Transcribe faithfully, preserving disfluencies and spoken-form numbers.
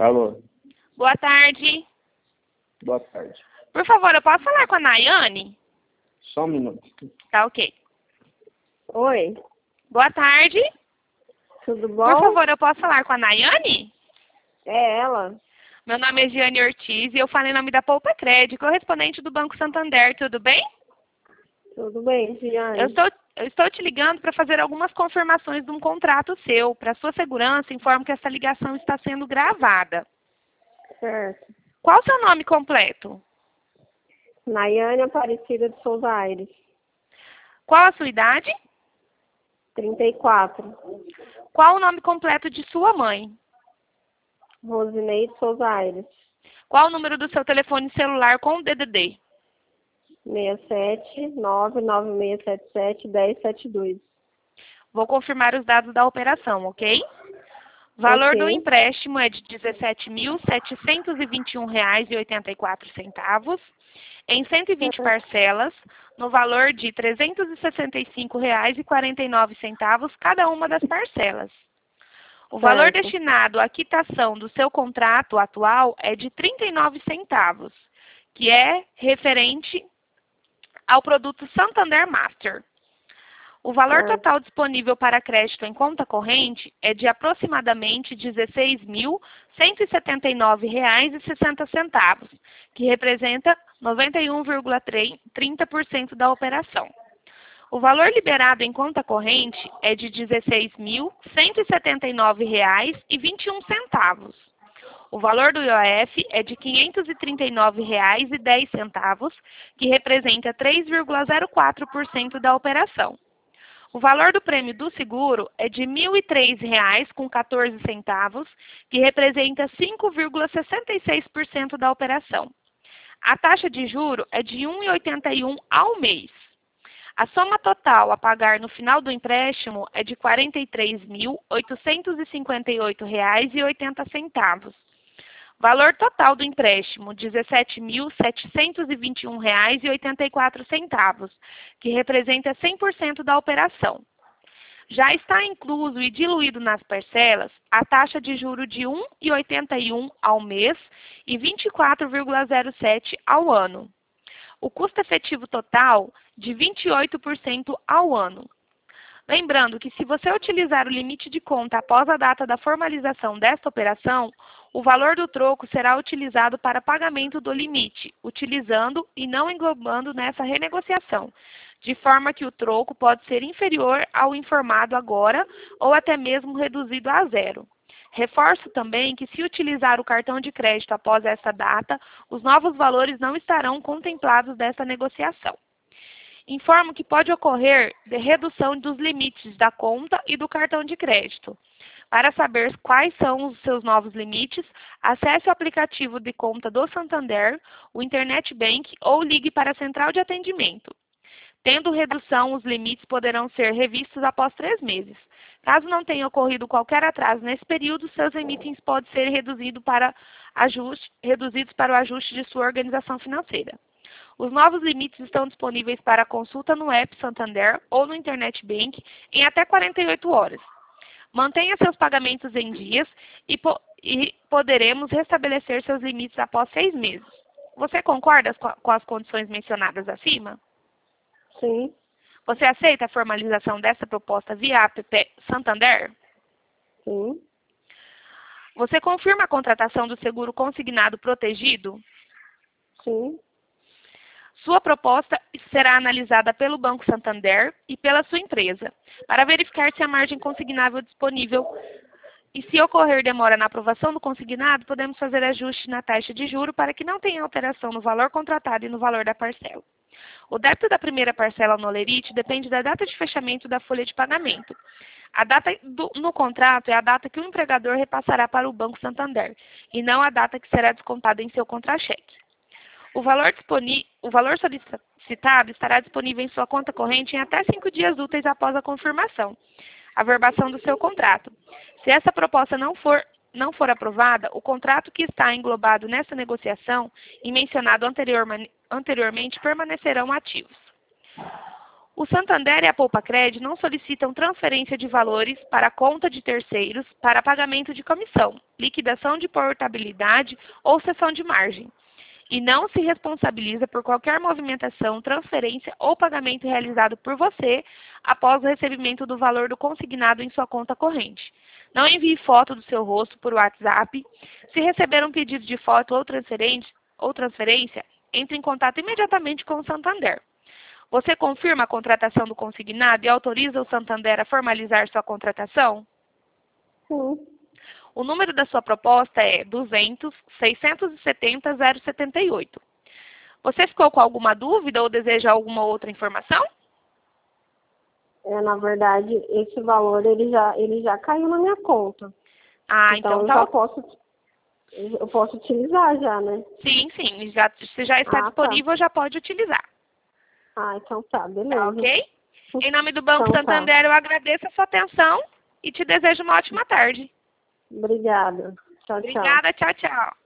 Alô, Boa tarde. boa tarde. Por favor, eu posso falar com a Nayane? Só um minuto. Tá ok. Oi, Boa tarde. tudo bom? Por favor, eu posso falar com a Nayane? É ela. Meu nome é Giane Ortiz e eu falo em nome da Poupa Crédito, correspondente do Banco Santander, tudo bem? Tudo bem, Giane? Eu estou, eu estou te ligando para fazer algumas confirmações de um contrato seu. Para sua segurança, informo que essa ligação está sendo gravada. Certo. Qual o seu nome completo? Nayane Aparecida de Souza Aires, Qual a sua idade? trinta e quatro. Qual o nome completo de sua mãe? Rosineide Souza Aires, Qual o número do seu telefone celular com o D D D? seis sete nove nove seis sete sete um zero sete dois. Vou confirmar os dados da operação, ok? O valor Ok. do empréstimo é de dezessete mil setecentos e vinte e um reais e oitenta e quatro centavos, em cento e vinte parcelas, no valor de trezentos e sessenta e cinco reais e quarenta e nove centavos cada uma das parcelas. O valor Certo. destinado à quitação do seu contrato atual é de trinta e nove centavos, que é referente ao produto Santander Master. O valor Certo. total disponível para crédito em conta corrente é de aproximadamente dezesseis mil cento e setenta e nove reais e sessenta centavos, que representa noventa e um vírgula trinta por cento da operação. O valor liberado em conta corrente é de dezesseis mil cento e setenta e nove reais e vinte e um centavos. O valor do I O F é de quinhentos e trinta e nove reais e dez centavos, que representa três vírgula zero quatro por cento da operação. O valor do prêmio do seguro é de mil e três reais com quatorze centavos, que representa cinco vírgula sessenta e seis por cento da operação. A taxa de juro é de um vírgula oitenta e um ao mês. A soma total a pagar no final do empréstimo é de quarenta e três mil oitocentos e cinquenta e oito reais e oitenta centavos. Valor total do empréstimo, dezessete mil setecentos e vinte e um reais e oitenta e quatro centavos, que representa cem por cento da operação. Já está incluso e diluído nas parcelas a taxa de juro de um vírgula oitenta e um ao mês e vinte e quatro vírgula zero sete ao ano. O custo efetivo total de vinte e oito por cento ao ano. Lembrando que se você utilizar o limite de conta após a data da formalização desta operação, o valor do troco será utilizado para pagamento do limite, utilizando e não englobando nessa renegociação, de forma que o troco pode ser inferior ao informado agora ou até mesmo reduzido a zero. Reforço também que, se utilizar o cartão de crédito após essa data, os novos valores não estarão contemplados dessa negociação. Informo que pode ocorrer de redução dos limites da conta e do cartão de crédito. Para saber quais são os seus novos limites, acesse o aplicativo de conta do Santander, o Internet Bank ou ligue para a central de atendimento. Tendo redução, os limites poderão ser revistos após três meses. Caso não tenha ocorrido qualquer atraso nesse período, seus limites podem ser reduzido para ajuste, reduzidos para o ajuste de sua organização financeira. Os novos limites estão disponíveis para consulta no app Santander ou no Internet Bank em até quarenta e oito horas. Mantenha seus pagamentos em dias e, po e poderemos restabelecer seus limites após seis meses. Você concorda com, com as condições mencionadas acima? Sim, Você aceita a formalização dessa proposta via app Santander? sim, Você confirma a contratação do seguro consignado protegido? sim. Sua proposta será analisada pelo Banco Santander e pela sua empresa, para verificar se a margem consignável é disponível. E se ocorrer demora na aprovação do consignado, podemos fazer ajuste na taxa de juro para que não tenha alteração no valor contratado e no valor da parcela. O débito da primeira parcela no Olerite depende da data de fechamento da folha de pagamento. A data do, no contrato é a data que o empregador repassará para o Banco Santander, e não a data que será descontada em seu contra-cheque. O valor, o valor solicitado estará disponível em sua conta corrente em até cinco dias úteis após a confirmação, a verbação do seu contrato. Se essa proposta não for, não for aprovada, o contrato que está englobado nessa negociação e mencionado anterior, anteriormente permanecerão ativos. O Santander e a Poupacred não solicitam transferência de valores para a conta de terceiros para pagamento de comissão, liquidação de portabilidade ou cessão de margem, e não se responsabiliza por qualquer movimentação, transferência ou pagamento realizado por você após o recebimento do valor do consignado em sua conta corrente. Não envie foto do seu rosto por WhatsApp. Se receber um pedido de foto ou transferência, ou transferência, entre em contato imediatamente com o Santander. Você confirma a contratação do consignado e autoriza o Santander a formalizar sua contratação? Sim. O número da sua proposta é duzentos, seiscentos e setenta, zero setenta e oito. Você ficou com alguma dúvida ou deseja alguma outra informação? É, na verdade, esse valor ele já, ele já caiu na minha conta. Ah, então então eu tá. já posso, eu posso utilizar já, né? Sim, sim. Já, se já está Ah, disponível, já pode utilizar. Ah, então tá, beleza. Tá ok? Em nome do Banco Então tá. Santander, eu agradeço a sua atenção e te desejo uma ótima tarde. Obrigada. Tchau, tchau. Obrigada, tchau, tchau.